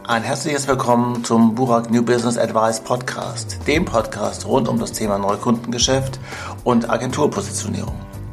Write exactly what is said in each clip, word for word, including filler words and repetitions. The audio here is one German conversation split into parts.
Ein herzliches Willkommen zum Burak New Business Advice Podcast, dem Podcast rund um das Thema Neukundengeschäft und Agenturpositionierung.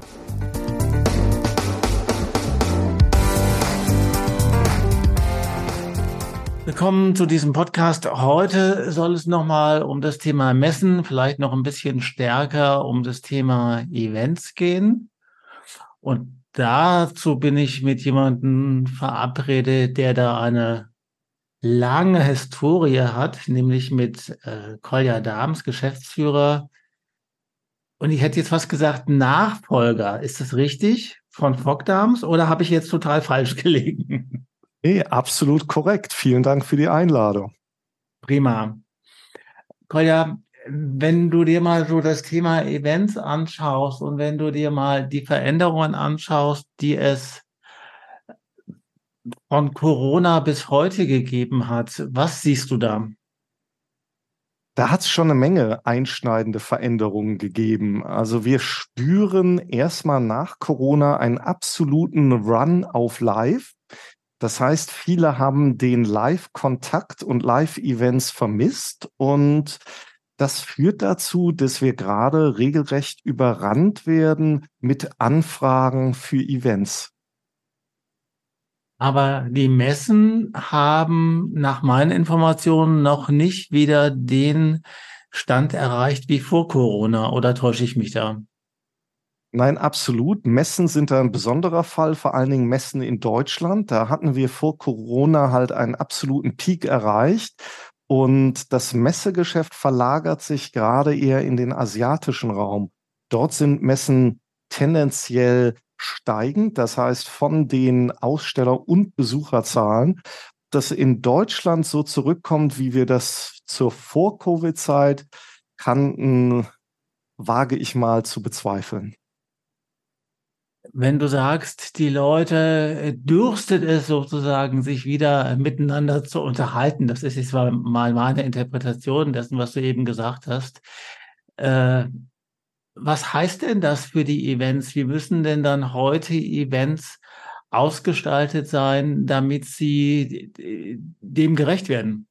Willkommen zu diesem Podcast. Heute soll es nochmal um das Thema Messen, vielleicht noch ein bisschen stärker um das Thema Events gehen. Und dazu bin ich mit jemandem verabredet, der da eine lange Historie hat, nämlich mit äh, Kolja Dahms, Geschäftsführer. Und ich hätte jetzt fast gesagt, Nachfolger. Ist das richtig? Von Fogg Dahms oder habe ich jetzt total falsch gelegen? Nee, absolut korrekt. Vielen Dank für die Einladung. Prima. Kolja, wenn du dir mal so das Thema Events anschaust und wenn du dir mal die Veränderungen anschaust, die es von Corona bis heute gegeben hat, was siehst du da? Da hat es schon eine Menge einschneidende Veränderungen gegeben. Also wir spüren erstmal nach Corona einen absoluten Run auf Live. Das heißt, viele haben den Live-Kontakt und Live-Events vermisst und das führt dazu, dass wir gerade regelrecht überrannt werden mit Anfragen für Events. Aber die Messen haben nach meinen Informationen noch nicht wieder den Stand erreicht wie vor Corona, oder täusche ich mich da? Nein, absolut. Messen sind da ein besonderer Fall, vor allen Dingen Messen in Deutschland. Da hatten wir vor Corona halt einen absoluten Peak erreicht. Und das Messegeschäft verlagert sich gerade eher in den asiatischen Raum. Dort sind Messen tendenziell steigend, das heißt von den Aussteller- und Besucherzahlen, dass in Deutschland so zurückkommt, wie wir das zur Vor-Covid-Zeit kannten, wage ich mal zu bezweifeln. Wenn du sagst, die Leute dürstet es sozusagen, sich wieder miteinander zu unterhalten, das ist jetzt mal meine Interpretation dessen, was du eben gesagt hast. Äh, was heißt denn das für die Events? Wie müssen denn dann heute Events ausgestaltet sein, damit sie dem gerecht werden?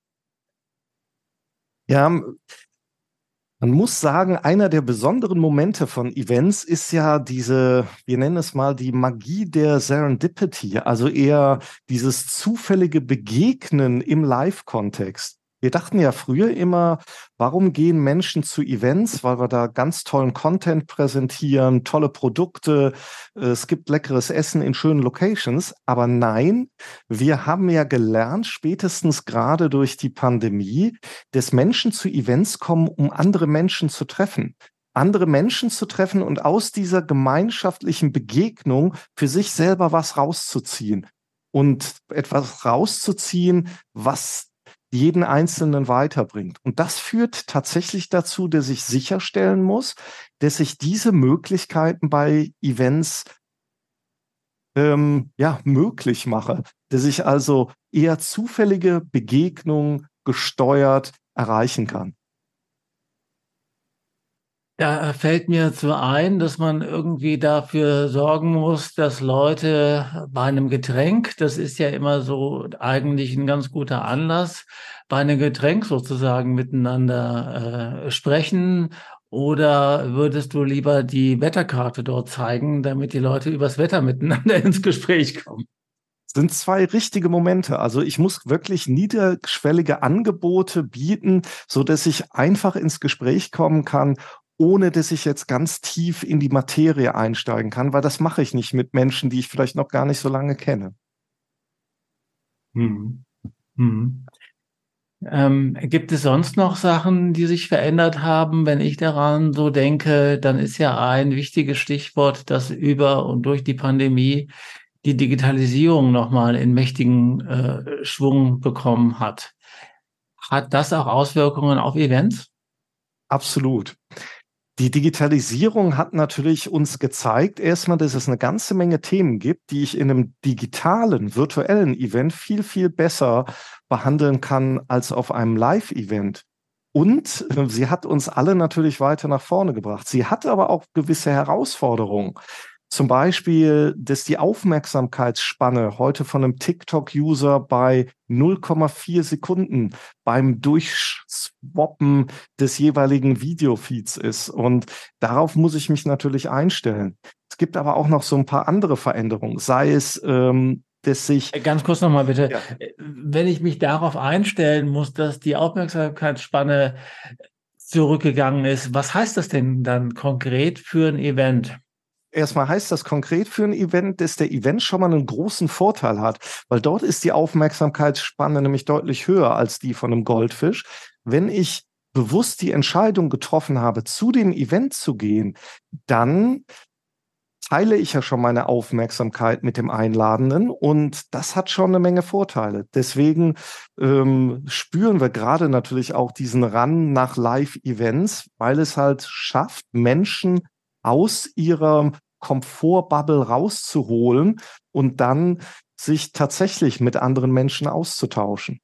Ja, man muss sagen, einer der besonderen Momente von Events ist ja diese, wir nennen es mal die Magie der Serendipity, also eher dieses zufällige Begegnen im Live-Kontext. Wir dachten ja früher immer, warum gehen Menschen zu Events? Weil wir da ganz tollen Content präsentieren, tolle Produkte, es gibt leckeres Essen in schönen Locations. Aber nein, wir haben ja gelernt, spätestens gerade durch die Pandemie, dass Menschen zu Events kommen, um andere Menschen zu treffen. Andere Menschen zu treffen und aus dieser gemeinschaftlichen Begegnung für sich selber was rauszuziehen. Und etwas rauszuziehen, was jeden Einzelnen weiterbringt. Und das führt tatsächlich dazu, dass ich sicherstellen muss, dass ich diese Möglichkeiten bei Events ähm, ja, möglich mache. Dass ich also eher zufällige Begegnungen gesteuert erreichen kann. Da fällt mir zu ein, dass man irgendwie dafür sorgen muss, dass Leute bei einem Getränk, das ist ja immer so eigentlich ein ganz guter Anlass, bei einem Getränk sozusagen miteinander äh, sprechen. Oder würdest du lieber die Wetterkarte dort zeigen, damit die Leute übers Wetter miteinander ins Gespräch kommen? Sind zwei richtige Momente. Also ich muss wirklich niederschwellige Angebote bieten, so dass ich einfach ins Gespräch kommen kann, ohne dass ich jetzt ganz tief in die Materie einsteigen kann, weil das mache ich nicht mit Menschen, die ich vielleicht noch gar nicht so lange kenne. Hm. Hm. Ähm, gibt es sonst noch Sachen, die sich verändert haben? Wenn ich daran so denke, dann ist ja ein wichtiges Stichwort, dass über und durch die Pandemie die Digitalisierung nochmal in mächtigen äh, Schwung bekommen hat. Hat das auch Auswirkungen auf Events? Absolut. Die Digitalisierung hat natürlich uns gezeigt, erstmal, dass es eine ganze Menge Themen gibt, die ich in einem digitalen, virtuellen Event viel, viel besser behandeln kann als auf einem Live-Event. Und äh, sie hat uns alle natürlich weiter nach vorne gebracht. Sie hat aber auch gewisse Herausforderungen. Zum Beispiel, dass die Aufmerksamkeitsspanne heute von einem TikTok-User bei null Komma vier Sekunden beim Durchswappen des jeweiligen Videofeeds ist. Und darauf muss ich mich natürlich einstellen. Es gibt aber auch noch so ein paar andere Veränderungen, sei es, ähm, dass sich... Ganz kurz nochmal bitte. Ja. Wenn ich mich darauf einstellen muss, dass die Aufmerksamkeitsspanne zurückgegangen ist, was heißt das denn dann konkret für ein Event? Erstmal heißt das konkret für ein Event, dass der Event schon mal einen großen Vorteil hat, weil dort ist die Aufmerksamkeitsspanne nämlich deutlich höher als die von einem Goldfisch. Wenn ich bewusst die Entscheidung getroffen habe, zu dem Event zu gehen, dann teile ich ja schon meine Aufmerksamkeit mit dem Einladenden und das hat schon eine Menge Vorteile. Deswegen ähm, spüren wir gerade natürlich auch diesen Run nach Live-Events, weil es halt schafft, Menschen aus ihrer Komfortbubble rauszuholen und dann sich tatsächlich mit anderen Menschen auszutauschen.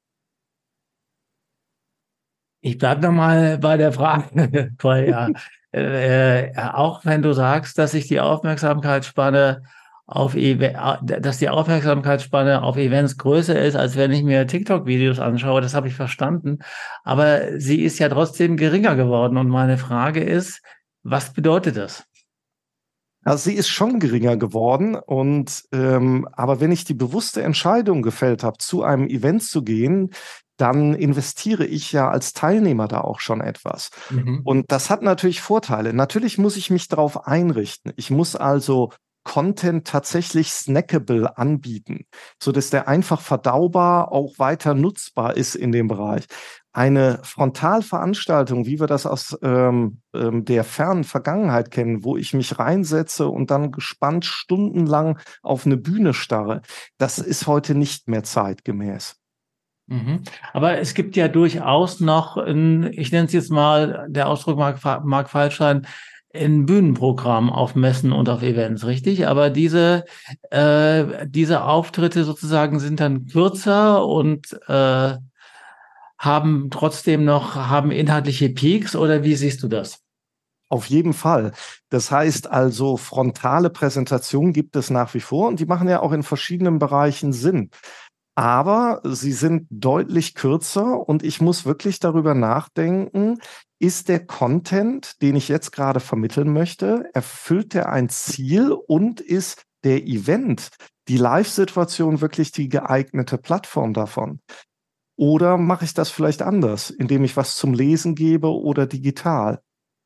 Ich bleibe nochmal bei der Frage, weil ja, äh, auch wenn du sagst, dass sich die Aufmerksamkeitsspanne auf Ev- dass die Aufmerksamkeitsspanne auf Events größer ist, als wenn ich mir TikTok-Videos anschaue, das habe ich verstanden. Aber sie ist ja trotzdem geringer geworden. Und meine Frage ist, was bedeutet das? Also sie ist schon geringer geworden und ähm, aber wenn ich die bewusste Entscheidung gefällt habe, zu einem Event zu gehen, dann investiere ich ja als Teilnehmer da auch schon etwas. Mhm. Und das hat natürlich Vorteile. Natürlich muss ich mich darauf einrichten. Ich muss also Content tatsächlich snackable anbieten, so dass der einfach verdaubar auch weiter nutzbar ist in dem Bereich. Eine Frontalveranstaltung, wie wir das aus ähm, ähm, der fernen Vergangenheit kennen, wo ich mich reinsetze und dann gespannt stundenlang auf eine Bühne starre, das ist heute nicht mehr zeitgemäß. Mhm. Aber es gibt ja durchaus noch, ein, ich nenne es jetzt mal, der Ausdruck mag, mag falsch sein, ein Bühnenprogramm auf Messen und auf Events, richtig? Aber diese, äh, diese Auftritte sozusagen sind dann kürzer und äh, haben trotzdem noch, haben inhaltliche Peaks oder wie siehst du das? Auf jeden Fall. Das heißt also, frontale Präsentation gibt es nach wie vor und die machen ja auch in verschiedenen Bereichen Sinn. Aber sie sind deutlich kürzer und ich muss wirklich darüber nachdenken, ist der Content, den ich jetzt gerade vermitteln möchte, erfüllt der ein Ziel und ist der Event, die Live-Situation wirklich die geeignete Plattform davon? Oder mache ich das vielleicht anders, indem ich was zum Lesen gebe oder digital?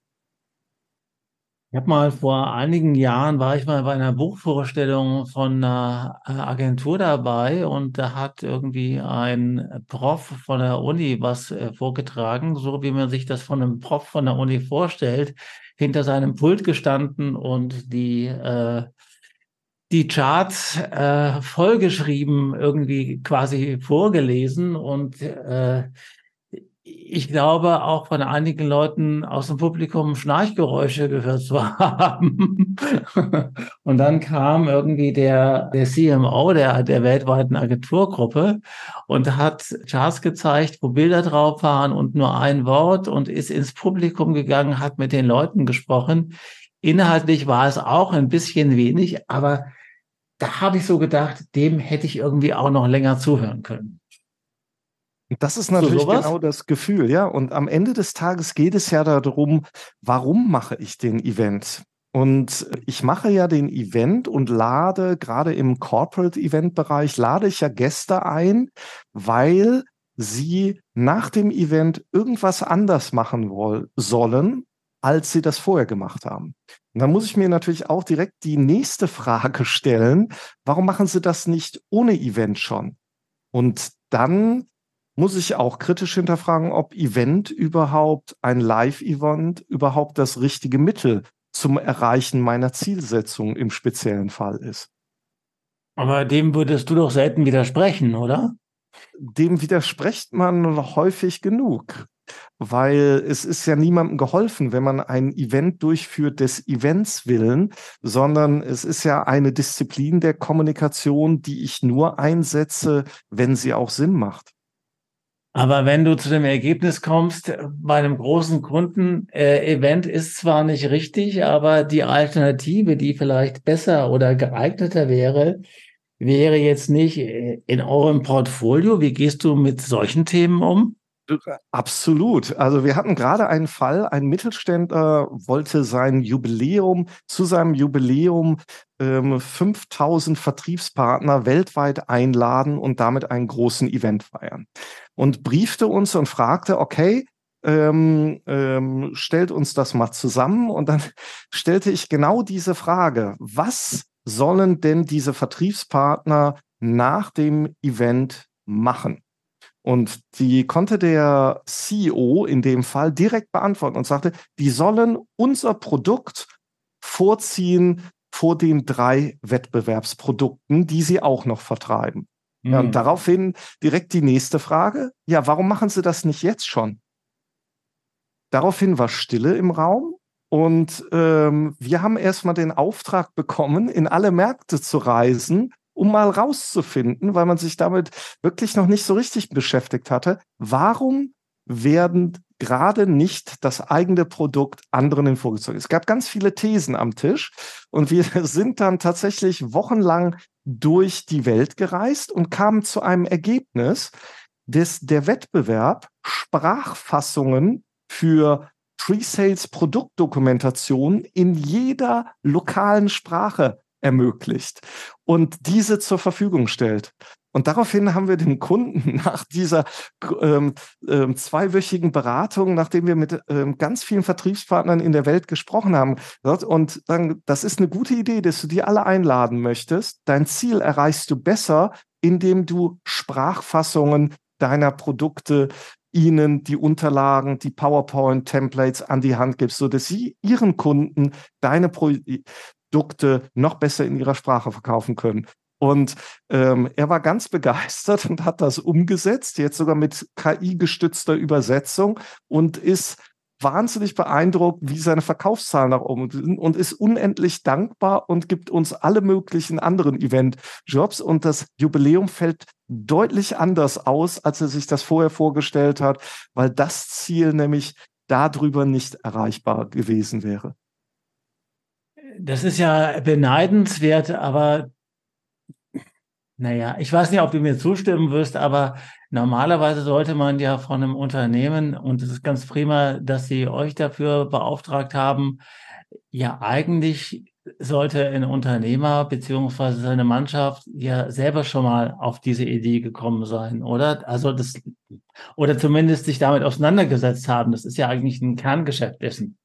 Ich habe mal vor einigen Jahren war ich mal bei einer Buchvorstellung von einer äh, Agentur dabei und da hat irgendwie ein Prof von der Uni was äh, vorgetragen, so wie man sich das von einem Prof von der Uni vorstellt, hinter seinem Pult gestanden und die äh, die Charts äh, vollgeschrieben, irgendwie quasi vorgelesen und äh, ich glaube, auch von einigen Leuten aus dem Publikum Schnarchgeräusche gehört zu haben. Und dann kam irgendwie der, der C M O der, der weltweiten Agenturgruppe und hat Charts gezeigt, wo Bilder drauf waren und nur ein Wort und ist ins Publikum gegangen, hat mit den Leuten gesprochen. Inhaltlich war es auch ein bisschen wenig, aber da habe ich so gedacht, dem hätte ich irgendwie auch noch länger zuhören können. Das ist So natürlich sowas? genau das Gefühl, ja. Und am Ende des Tages geht es ja darum, warum mache ich den Event? Und ich mache ja den Event und lade, gerade im Corporate-Event-Bereich, lade ich ja Gäste ein, weil sie nach dem Event irgendwas anders machen woll- sollen, als sie das vorher gemacht haben. Und dann muss ich mir natürlich auch direkt die nächste Frage stellen, warum machen sie das nicht ohne Event schon? Und dann muss ich auch kritisch hinterfragen, ob Event überhaupt, ein Live-Event überhaupt das richtige Mittel zum Erreichen meiner Zielsetzung im speziellen Fall ist. Aber dem würdest du doch selten widersprechen, oder? Dem widerspricht man häufig genug, weil es ist ja niemandem geholfen, wenn man ein Event durchführt des Events willen, sondern es ist ja eine Disziplin der Kommunikation, die ich nur einsetze, wenn sie auch Sinn macht. Aber wenn du zu dem Ergebnis kommst, bei einem großen Kunden-Event ist zwar nicht richtig, aber die Alternative, die vielleicht besser oder geeigneter wäre, wäre jetzt nicht in eurem Portfolio. Wie gehst du mit solchen Themen um? Absolut. Also wir hatten gerade einen Fall, ein Mittelständler wollte sein Jubiläum, zu seinem Jubiläum ähm, fünftausend Vertriebspartner weltweit einladen und damit einen großen Event feiern. Und briefte uns und fragte, okay, ähm, ähm, stellt uns das mal zusammen. Und dann stellte ich genau diese Frage: Was sollen denn diese Vertriebspartner nach dem Event machen? Und die konnte der C E O in dem Fall direkt beantworten und sagte, die sollen unser Produkt vorziehen vor den drei Wettbewerbsprodukten, die sie auch noch vertreiben. Mhm. Ja, und daraufhin direkt die nächste Frage. Ja, warum machen sie das nicht jetzt schon? Daraufhin war Stille im Raum. Und ähm, wir haben erstmal den Auftrag bekommen, in alle Märkte zu reisen, um mal rauszufinden, weil man sich damit wirklich noch nicht so richtig beschäftigt hatte, warum werden gerade nicht das eigene Produkt anderen in vorgezogen. Es gab ganz viele Thesen am Tisch und wir sind dann tatsächlich wochenlang durch die Welt gereist und kamen zu einem Ergebnis, dass der Wettbewerb Sprachfassungen für Pre-Sales-Produktdokumentation in jeder lokalen Sprache ermöglicht und diese zur Verfügung stellt. Und daraufhin haben wir den Kunden nach dieser ähm, ähm, zweiwöchigen Beratung, nachdem wir mit ähm, ganz vielen Vertriebspartnern in der Welt gesprochen haben, und dann, das ist eine gute Idee, dass du die alle einladen möchtest. Dein Ziel erreichst du besser, indem du Sprachfassungen deiner Produkte ihnen die Unterlagen, die PowerPoint-Templates an die Hand gibst, sodass sie ihren Kunden deine Produkte noch besser in ihrer Sprache verkaufen können. Und ähm, er war ganz begeistert und hat das umgesetzt, jetzt sogar mit K I-gestützter Übersetzung, und ist wahnsinnig beeindruckt, wie seine Verkaufszahlen nach oben sind, und ist unendlich dankbar und gibt uns alle möglichen anderen Event-Jobs. Und das Jubiläum fällt deutlich anders aus, als er sich das vorher vorgestellt hat, weil das Ziel nämlich darüber nicht erreichbar gewesen wäre. Das ist ja beneidenswert, aber naja, ich weiß nicht, ob du mir zustimmen wirst, aber normalerweise sollte man ja von einem Unternehmen, und es ist ganz prima, dass sie euch dafür beauftragt haben, ja, eigentlich sollte ein Unternehmer beziehungsweise seine Mannschaft ja selber schon mal auf diese Idee gekommen sein, oder? Also das, oder zumindest sich damit auseinandergesetzt haben. Das ist ja eigentlich ein Kerngeschäft dessen.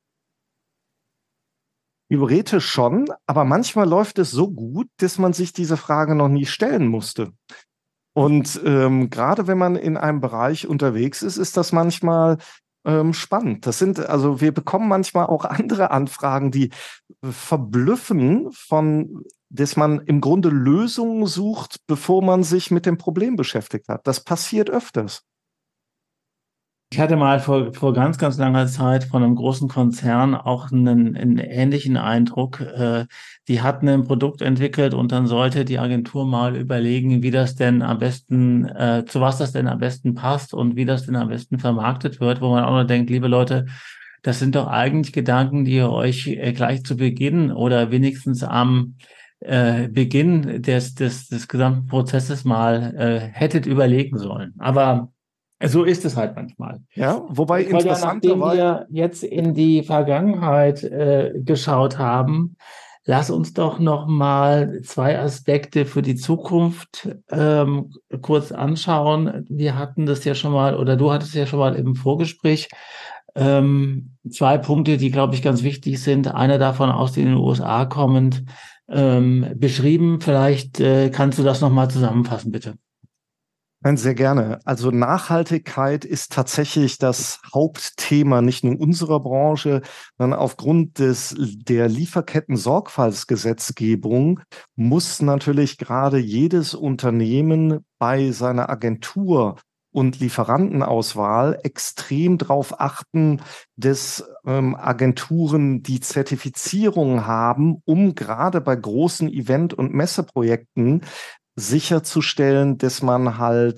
Theoretisch schon, aber manchmal läuft es so gut, dass man sich diese Frage noch nie stellen musste. Und ähm, gerade wenn man in einem Bereich unterwegs ist, ist das manchmal ähm, spannend. Das sind, also wir bekommen manchmal auch andere Anfragen, die verblüffen, von, dass man im Grunde Lösungen sucht, bevor man sich mit dem Problem beschäftigt hat. Das passiert öfters. Ich hatte mal vor, vor ganz, ganz langer Zeit von einem großen Konzern auch einen, einen ähnlichen Eindruck. Äh, die hatten ein Produkt entwickelt und dann sollte die Agentur mal überlegen, wie das denn am besten, äh, zu was das denn am besten passt und wie das denn am besten vermarktet wird, wo man auch noch denkt, liebe Leute, das sind doch eigentlich Gedanken, die ihr euch äh, gleich zu Beginn oder wenigstens am äh, Beginn des, des, des gesamten Prozesses mal äh, hättet überlegen sollen. Aber so ist es halt manchmal. Ja, wobei Ich wollte ja, nachdem wir jetzt in die Vergangenheit äh, geschaut haben, lass uns doch noch mal zwei Aspekte für die Zukunft ähm, kurz anschauen. Wir hatten das ja schon mal, oder du hattest ja schon mal im Vorgespräch ähm, zwei Punkte, die, glaube ich, ganz wichtig sind. Einer davon aus den U S A kommend ähm, beschrieben. Vielleicht äh, kannst du das noch mal zusammenfassen, bitte. Nein, sehr gerne. Also Nachhaltigkeit ist tatsächlich das Hauptthema, nicht nur unserer Branche, sondern aufgrund des, der Lieferketten-Sorgfaltsgesetzgebung muss natürlich gerade jedes Unternehmen bei seiner Agentur und Lieferantenauswahl extrem darauf achten, dass ähm, Agenturen die Zertifizierung haben, um gerade bei großen Event- und Messeprojekten sicherzustellen, dass man halt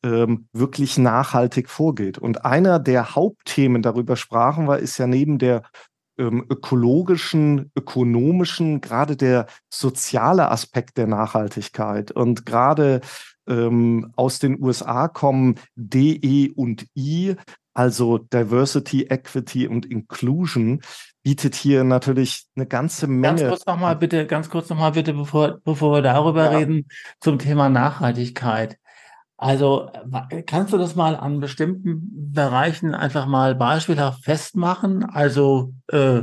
ähm, wirklich nachhaltig vorgeht. Und einer der Hauptthemen, darüber sprachen wir, ist ja neben der ähm, ökologischen, ökonomischen, gerade der soziale Aspekt der Nachhaltigkeit. Und gerade ähm, aus den U S A kommen D E und I, also Diversity, Equity und Inclusion, bietet hier natürlich eine ganze Ganz Menge. kurz nochmal bitte, ganz kurz nochmal bitte, bevor, bevor wir darüber Ja. reden, zum Thema Nachhaltigkeit. Also wa- kannst du das mal an bestimmten Bereichen einfach mal beispielhaft festmachen? Also äh,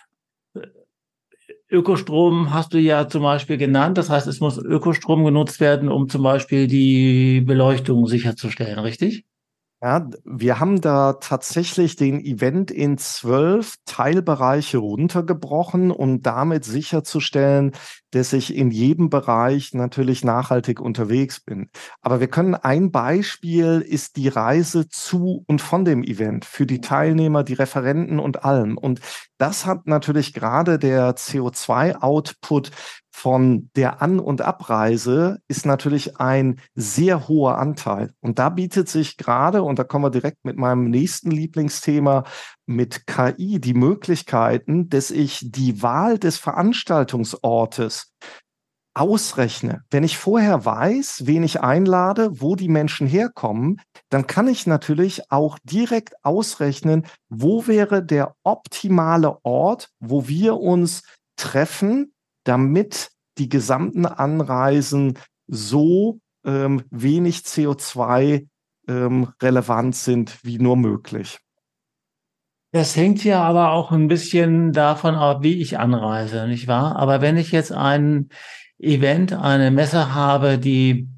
Ökostrom hast du ja zum Beispiel genannt. Das heißt, es muss Ökostrom genutzt werden, um zum Beispiel die Beleuchtung sicherzustellen, richtig? Ja, wir haben da tatsächlich den Event in zwölf Teilbereiche runtergebrochen, um damit sicherzustellen, dass ich in jedem Bereich natürlich nachhaltig unterwegs bin. Aber wir können ein Beispiel ist die Reise zu und von dem Event für die Teilnehmer, die Referenten und allem. Und das hat natürlich gerade der C O zwei Output von der An- und Abreise ist natürlich ein sehr hoher Anteil. Und da bietet sich gerade, und da kommen wir direkt mit meinem nächsten Lieblingsthema, mit K I die Möglichkeiten, dass ich die Wahl des Veranstaltungsortes ausrechne. Wenn ich vorher weiß, wen ich einlade, wo die Menschen herkommen, dann kann ich natürlich auch direkt ausrechnen, wo wäre der optimale Ort, wo wir uns treffen, damit die gesamten Anreisen so ähm, wenig C O zwei ähm, relevant sind wie nur möglich. Das hängt ja aber auch ein bisschen davon ab, wie ich anreise, nicht wahr? Aber wenn ich jetzt ein Event, eine Messe habe, die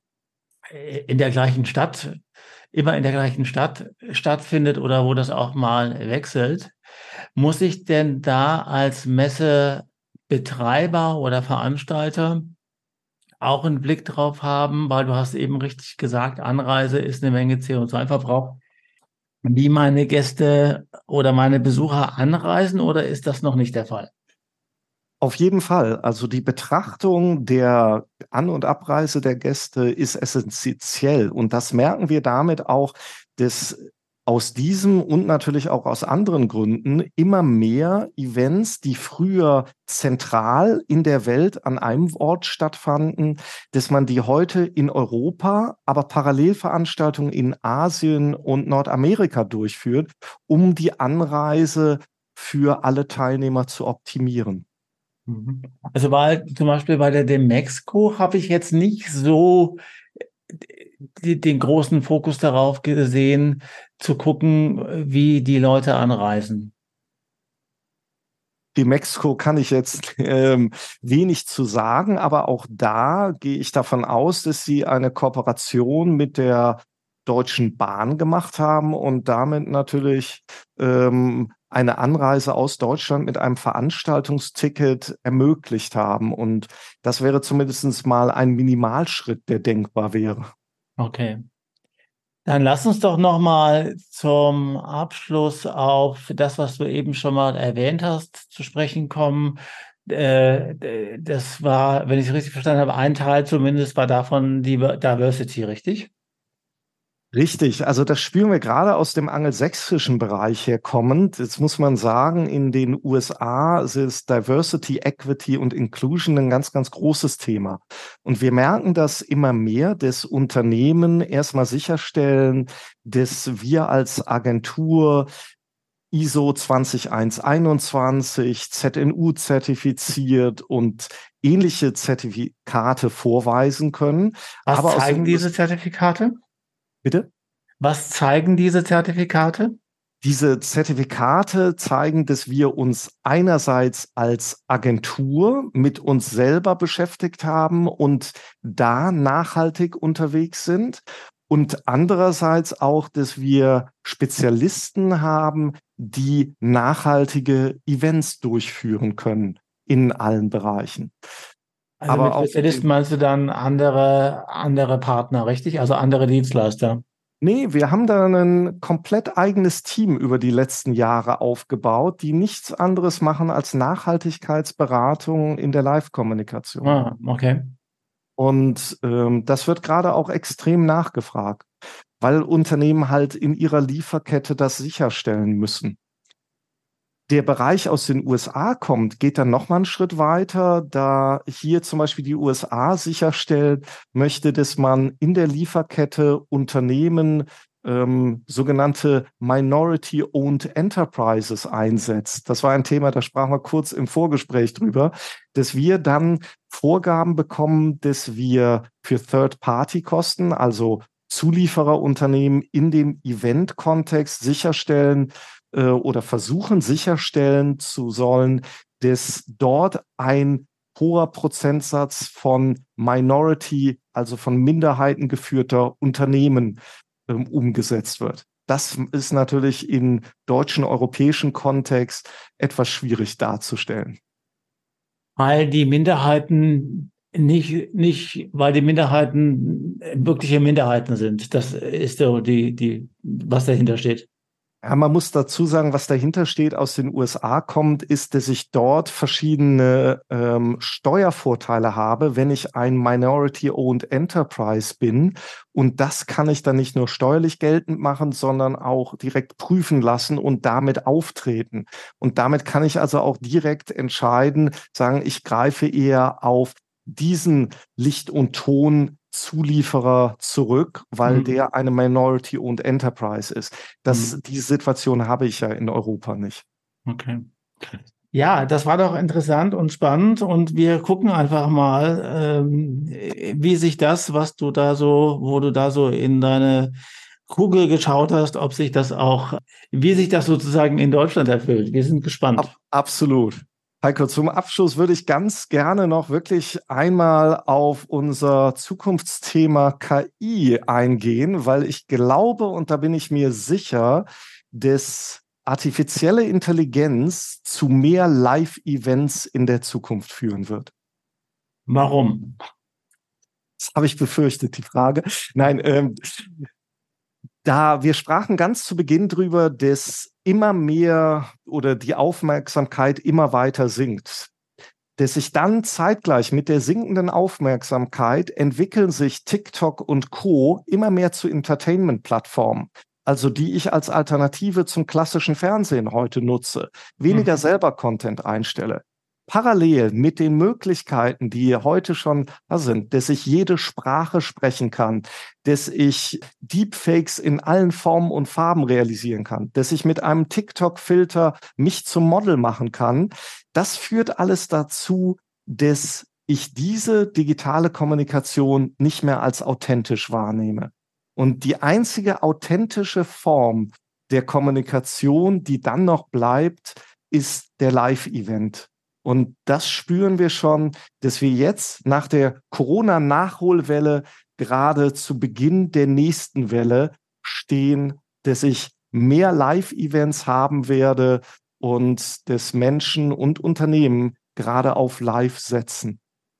in der gleichen Stadt, immer in der gleichen Stadt stattfindet oder wo das auch mal wechselt, muss ich denn da als Messebetreiber oder Veranstalter auch einen Blick drauf haben, weil du hast eben richtig gesagt, Anreise ist eine Menge C O zwei Verbrauch, wie meine Gäste oder meine Besucher anreisen, oder ist das noch nicht der Fall? Auf jeden Fall. Also die Betrachtung der An- und Abreise der Gäste ist essentiell. Und das merken wir damit auch, dass aus diesem und natürlich auch aus anderen Gründen immer mehr Events, die früher zentral in der Welt an einem Ort stattfanden, dass man die heute in Europa, aber Parallelveranstaltungen in Asien und Nordamerika durchführt, um die Anreise für alle Teilnehmer zu optimieren. Mhm. Also weil zum Beispiel bei der Demexco habe ich jetzt nicht so die, den großen Fokus darauf gesehen, zu gucken, wie die Leute anreisen. Die Mexiko kann ich jetzt ähm, wenig zu sagen, aber auch da gehe ich davon aus, dass sie eine Kooperation mit der Deutschen Bahn gemacht haben und damit natürlich ähm, eine Anreise aus Deutschland mit einem Veranstaltungsticket ermöglicht haben. Und das wäre zumindest mal ein Minimalschritt, der denkbar wäre. Okay. Dann lass uns doch noch mal zum Abschluss auf das, was du eben schon mal erwähnt hast, zu sprechen kommen. Äh, d- das war, wenn ich es richtig verstanden habe, ein Teil zumindest war davon die Diversity, richtig? Richtig, also das spüren wir gerade aus dem angelsächsischen Bereich herkommend. Jetzt muss man sagen, in den U S A ist Diversity, Equity und Inclusion ein ganz, ganz großes Thema. Und wir merken das immer mehr, dass Unternehmen erstmal sicherstellen, dass wir als Agentur I S O zwanzig eins einundzwanzig, Z N U zertifiziert und ähnliche Zertifikate vorweisen können. Was Aber aus den zeigen U S A, diese Zertifikate? bitte? Was zeigen diese Zertifikate? Diese Zertifikate zeigen, dass wir uns einerseits als Agentur mit uns selber beschäftigt haben und da nachhaltig unterwegs sind und andererseits auch, dass wir Spezialisten haben, die nachhaltige Events durchführen können in allen Bereichen. Also mit Aber auch mit Spezialisten dem meinst du dann andere, andere Partner, richtig? Also andere Dienstleister. Nee, wir haben da ein komplett eigenes Team über die letzten Jahre aufgebaut, die nichts anderes machen als Nachhaltigkeitsberatung in der Live-Kommunikation. Ah, okay. Und ähm, das wird gerade auch extrem nachgefragt, weil Unternehmen halt in ihrer Lieferkette das sicherstellen müssen. Der Bereich aus den U S A kommt, geht dann noch mal einen Schritt weiter, da hier zum Beispiel die U S A sicherstellt möchte, dass man in der Lieferkette Unternehmen ähm, sogenannte Minority-Owned Enterprises einsetzt. Das war ein Thema, da sprachen wir kurz im Vorgespräch drüber, dass wir dann Vorgaben bekommen, dass wir für Third-Party-Kosten, also Zuliefererunternehmen in dem Event-Kontext sicherstellen äh, oder versuchen sicherstellen zu sollen, dass dort ein hoher Prozentsatz von Minority, also von Minderheiten geführter Unternehmen ähm, umgesetzt wird. Das ist natürlich im deutschen, europäischen Kontext etwas schwierig darzustellen. Weil die Minderheiten nicht, nicht, weil die Minderheiten wirkliche Minderheiten sind. Das ist so die, die, was dahinter steht. Ja, man muss dazu sagen, was dahinter steht, aus den U S A kommt, ist, dass ich dort verschiedene ähm, Steuervorteile habe, wenn ich ein Minority-Owned Enterprise bin. Und das kann ich dann nicht nur steuerlich geltend machen, sondern auch direkt prüfen lassen und damit auftreten. Und damit kann ich also auch direkt entscheiden, sagen, ich greife eher auf diesen Licht- und Ton-Zulieferer zurück, weil mhm. der eine Minority-Owned Enterprise ist. Das, mhm. Diese Situation habe ich ja in Europa nicht. Okay. Ja, das war doch interessant und spannend und wir gucken einfach mal, ähm, wie sich das, was du da so, wo du da so in deine Kugel geschaut hast, ob sich das auch, wie sich das sozusagen in Deutschland erfüllt. Wir sind gespannt. Ab, absolut. Heiko, zum Abschluss würde ich ganz gerne noch wirklich einmal auf unser Zukunftsthema K I eingehen, weil ich glaube, und da bin ich mir sicher, dass artifizielle Intelligenz zu mehr Live-Events in der Zukunft führen wird. Warum? Das habe ich befürchtet, die Frage. Nein, ähm, da wir sprachen ganz zu Beginn drüber, dass immer mehr oder die Aufmerksamkeit immer weiter sinkt. Dass sich dann zeitgleich mit der sinkenden Aufmerksamkeit entwickeln sich TikTok und Co. immer mehr zu Entertainment-Plattformen, also die ich als Alternative zum klassischen Fernsehen heute nutze, weniger mhm. selber Content einstelle. Parallel mit den Möglichkeiten, die heute schon da sind, dass ich jede Sprache sprechen kann, dass ich Deepfakes in allen Formen und Farben realisieren kann, dass ich mit einem TikTok-Filter mich zum Model machen kann, das führt alles dazu, dass ich diese digitale Kommunikation nicht mehr als authentisch wahrnehme. Und die einzige authentische Form der Kommunikation, die dann noch bleibt, ist der Live-Event. Und das spüren wir schon, dass wir jetzt nach der Corona-Nachholwelle gerade zu Beginn der nächsten Welle stehen, dass ich mehr Live-Events haben werde und dass Menschen und Unternehmen gerade auf Live setzen.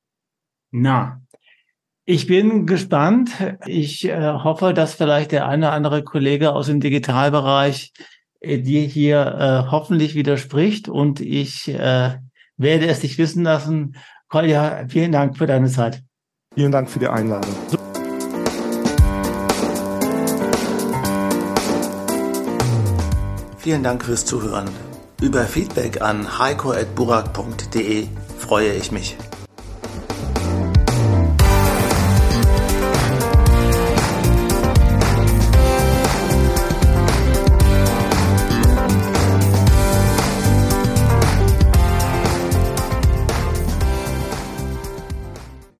Na, ich bin gespannt. Ich äh, hoffe, dass vielleicht der eine oder andere Kollege aus dem Digitalbereich äh, dir hier äh, hoffentlich widerspricht und ich äh, werde es dich wissen lassen. Kolja, vielen Dank für deine Zeit. Vielen Dank für die Einladung. Vielen Dank fürs Zuhören. Über Feedback an heiko at burak punkt de freue ich mich.